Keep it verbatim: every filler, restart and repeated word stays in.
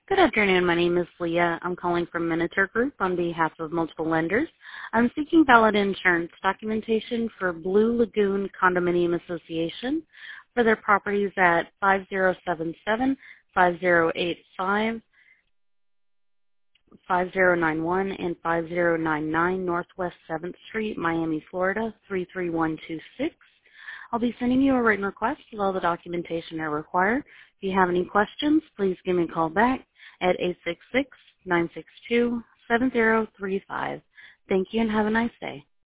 Good afternoon. My name is Leah. I'm calling from Minotaur Group on behalf of multiple lenders. I'm seeking valid insurance documentation for Blue Lagoon Condominium Association for their properties at five zero seven seven, five zero eight five, five zero nine one, and five zero nine nine Northwest seventh Street, Miami, Florida, three three one two six. I'll be sending you a written request with all the documentation I require. If you have any questions, please give me a call back at eight six six, nine six two, seven zero three five. Thank you and have a nice day.